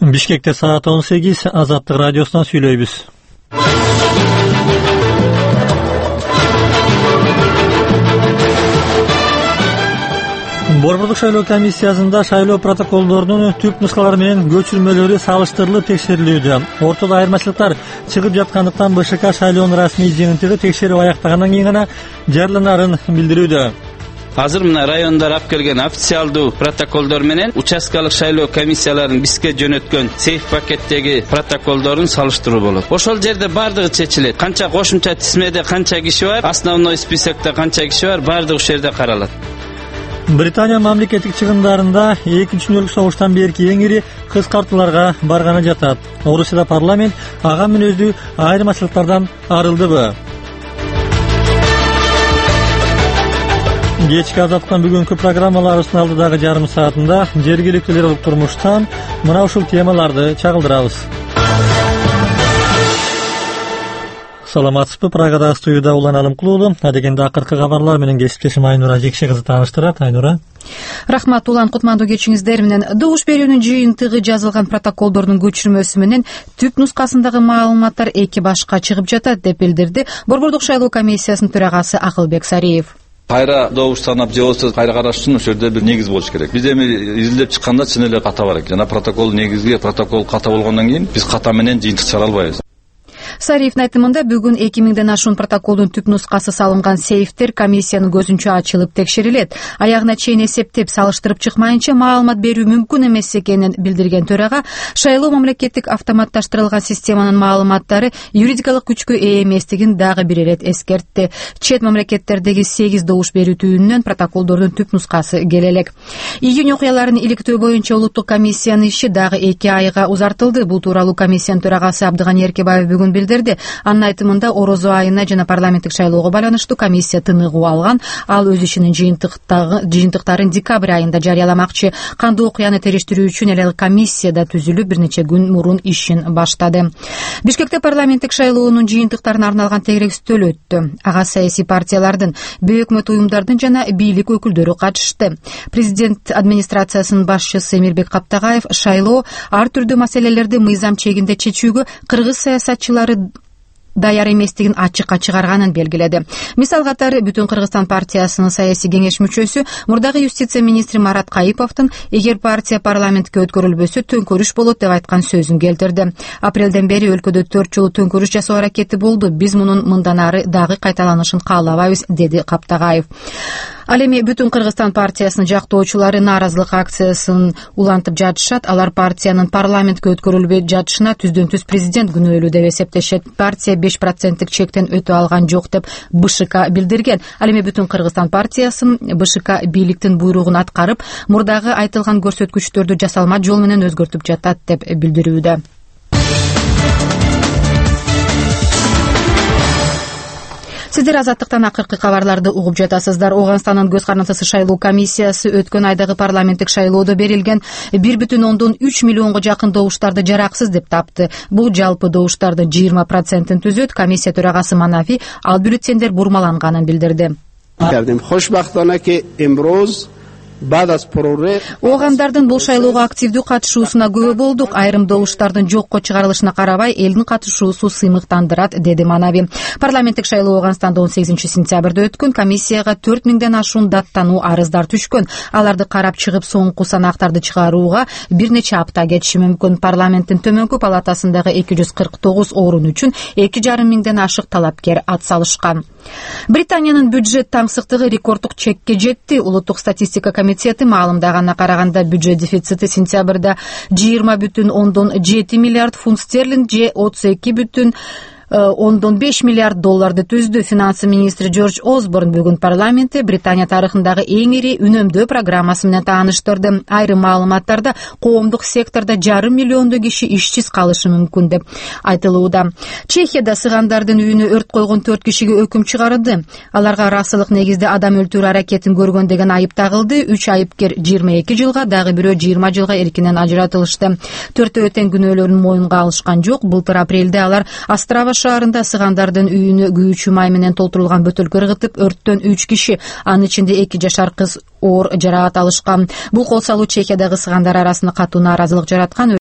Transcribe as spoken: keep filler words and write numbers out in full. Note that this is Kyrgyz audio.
Бишкекте саат он сегиз, Азаттык радиосунан сүйлөйбүз. Борбордук шайлоо комиссиясында шайлоо протоколдорунун түп нускалары менен көчүрмөлөрү салыштырылып текшерилүүдө. Ортодо айырмачылыктар чыгып жаткандыктан БШК шайлоонун расмий жыйынтыгы текшерип аяктагандан кийин гана жарыяланарын билдирүүдө. Азыр мына райондар алып келген официалдуу протоколдор менен участкалык шайлоо комиссияларынын бизге жөнөткөн сейф пакеттеги протоколдорун салыштыруу болот. Ошол жерде бардыгы чечилет. Канча кошумча тизмеде канча киши бар, основной списокто канча киши бар, бардыгы ошол жерде каралат. Британия мамлекеттик чыгымдарында экинчи дүниөлүк согуштан берки эң ири кыскартууларга барганы жатат. Орусияда парламент ага мүнөздүү айырмачылыктардан арылдыбы? Кечки Азаттыктан бүгүнкү программаларыбыздын алдыдагы жарым саатында жергиликтүүлөр турмуштан мына ушул темаларды чагылдырабыз. Саламатсызбы? Прагадагы студияда Улан Алымкулуу. Адегенде акыркы кабарлар менен кесиптешим Айнура Жекше кызы тааныштырат. Айнура. Рахмат Улан, кутмандуу кечиңиздер менен. Добуш берүүнүн жыйынтыгы жазылган протоколдордун көчүрмөсү менен түп нускасындагы маалыматтар эки башка чыгып жатат деп билдирди Борбордук шайлоо комиссиясынын төрагасы Акылбек Сариев. Кайра добуш санап же болбосо кайра караш үчүн ошол жерде бир негиз болуш керек. Биз эми изилдеп чыкканда чын эле ката бар экен. Жана протокол негизги протокол ката болгондон кийин биз ката менен жыйынтык чыгара албайбыз. Сариевдин айтымында бүгүн эки миңден ашуун протоколдун түп нускасы салынган сейфтер комиссиянын көзүнчө ачылып текшерилет. Аягына чейин эсептеп салыштырып чыкмайынча маалымат берүү мүмкүн эмес экенин билдирген төрага, шайлоо мамлекеттик автоматташтырылган системанын маалыматтары юридикалык күчкө ээ эместигин дагы бир ирет эскертти. Чет мамлекеттердеги сегиз добуш берүү түйүнүнөн протоколдордун түп нускасы келе элек. Июнь окуяларын иликтөө боюнча улуттук комиссиянын иши дагы эки айга узартылды. Бул тууралуу комиссиянын төрагасы Абдыган Эркебаев бүгүн билдирди. Анын айтымында орозо айына жана парламенттик шайлоого байланыштуу комиссия тыныгуу алган. Ал өз ишинин жыйынтыктарын декабрь айында жарыяламакчы. Кандуу окуяны териштирүү үчүн эле комиссия да түзүлүп, бир нече күн мурун ишин баштады. Бишкекте парламенттик шайлоонун жыйынтыктарына арналган тегерек стөл өттү. Ага саясий партиялардын, бейөкмөт уюмдардын жана бийлик өкүлдөрү катышты. Президент администрациясынын башчысы Эмирбек Каптагаев шайлоо ар түрдүү маселелерди мыйзам чегинде чечүүгө кыргыз саясатчылары даяр эместигин ачыкка чыгарганын белгиледи. Мисал катары Бүтүн Кыргызстан партиясынын саясий кеңеш мүчөсү мурдагы юстиция министри Марат Кайыповдун эгер партия парламентке өткөрүлбөсө төңкөрүш болот деп айткан сөзүн келтирди. Апрелден бери өлкөдө төрт жолу төңкөрүш жасоо аракети болду. Биз мунун мындан ары дагы кайталанышын каалабайбыз, деди Каптагаев. Ал эми Бүтүн Кыргызстан партиясынын жактоочулары нааразылык акциясын улантып жатышат. Алар партиянын парламентке өткөрүлбөй жатышына түздөн түз президент күнөөлүү деп эсептешет. Партия беш проценттик чектен өтө алган жок деп БШК билдирген. Ал эми Бүтүн Кыргызстан партиясын БШК бийликтин буйругун аткарып, мурдагы айтылган көрсөткүчтөрдү жасалма жол менен өзгөртүп жатат деп билдирүүдө. Сиздер Азаттыктан акыркы кабарларды угуп жатасыздар. Оганстандын көз карандысы шайлоо комиссиясы өткөн айдагы парламенттик шайлоодо берилген бир бүтүн ондон үч миллионго жакын добуштарды жараксыз деп тапты. Бул жалпы добуштардын жыйырма процентин түзөт. Комиссия төрагасы Манафи ал бюллетендер бурмаланганын билдирди. Хошбахтона ки имроз Оогандардын бул шайлоого активдүү катышуусуна күбө болдук. Айрым добуштардын жокко чыгарылышына карабай, элдин катышуусу сыймыктандырат, деди Манави. Парламенттик шайлоо Ооганданда он сегизинчи сентябрда өткөн. Комиссияга төрт миңден ашуун даттануу арыздар түшкөн. Аларды карап чыгып, соңку санактарды чыгарууга бир нече апта кетиши мүмкүн. Парламенттин төмөнкү палатасындагы эки жүз кырк тогуз орун үчүн эки жарым миңден ашык талапкер атсалышкан. Британиянын бюджет таңсыктыгы рекорддук чекке жетти. Улуттук статистика комитети маалымдаганына караганда бюджет дефицити сентябрда жыйырма бүтүн ондон жети миллиард фунт стерлинг же отуз эки бүтүн ондон беш миллиард долларды түздү. Финансы министри Джордж Осборн бүгүн парламентте Британия тарыхындагы эң ири үнөмдөө программасы менен тааныштырды. Айрым маалыматтарда коомдук сектордо жарым миллиондой киши ишсиз калышы мүмкүн деп айтылууда. Чехияда сыгандардын үйүнө өрт койгон төрт кишиге өкүм чыгарылды. Аларга расылык негизде адам өлтүрүү аракетин көргөн деген айып тагылды. үч айыпкер жыйырма эки жылга, дагы бирөө жыйырма жылга эркинен ажыратылышты. Төртөө тең күнөөлөрүн моюнга алышкан жок. Былтыр апрелде алар Острава шаарында сыгандардын үйүнө күйүүчү май менен толтурулган бөтөлкө ыргытып, өрттөн үч киши, анын ичинде эки жашар кыз оор жараат алышкан. Бул кол салуу Чехиядагы сыгандар арасында катуу нааразылык жараткан.